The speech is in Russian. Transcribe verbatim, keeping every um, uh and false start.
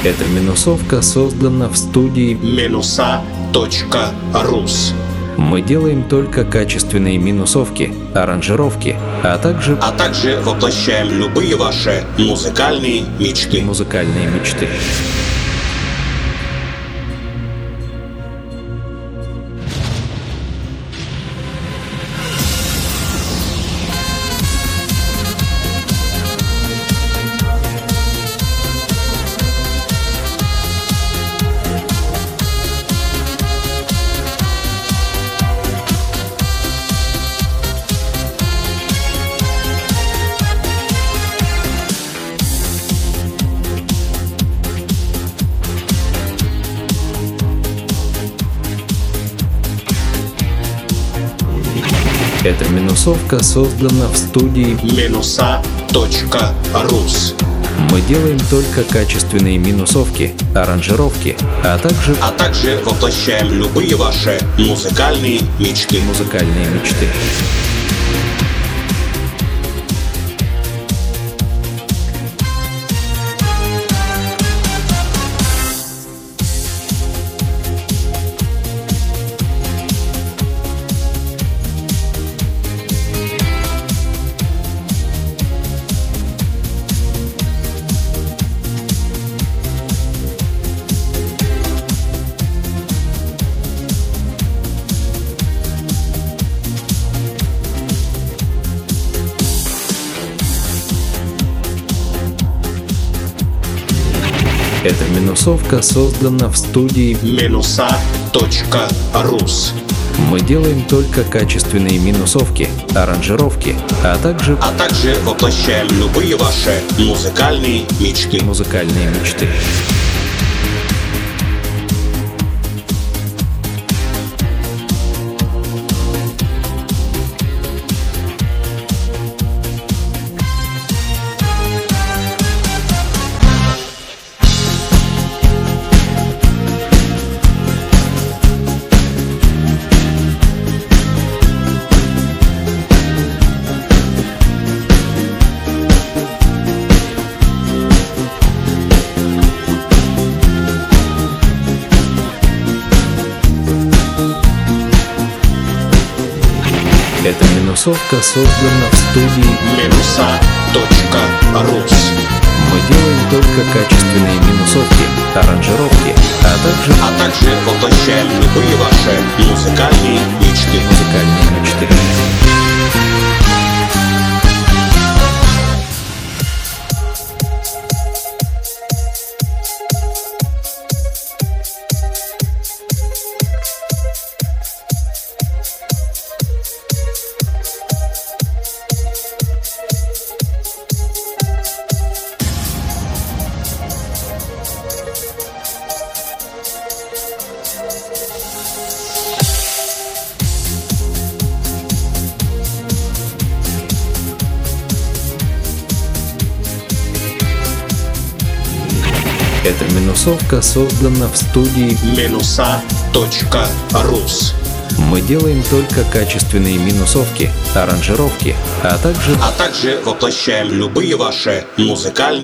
Эта минусовка создана в студии минуса точка рус. Мы делаем только качественные минусовки, аранжировки, а также, а также воплощаем любые ваши музыкальные мечты. музыкальные мечты. Эта минусовка создана в студии минуса точка рус. Мы делаем только качественные минусовки, аранжировки, а также, а также воплощаем любые ваши музыкальные мечты. музыкальные мечты. Эта минусовка создана в студии минуса точка рус. Мы делаем только качественные минусовки, аранжировки, а также, а также воплощаем любые ваши музыкальные мечты. музыкальные мечты. Эта минусовка создана в студии минуса точка рус. Мы делаем только качественные минусовки, аранжировки, а также, а также воплощаем любые ваши музыкальные мечты. музыкальные мечты. Эта минусовка создана в студии минуса точка рус. Мы делаем только качественные минусовки, аранжировки, а также, а также воплощаем любые ваши музыкальные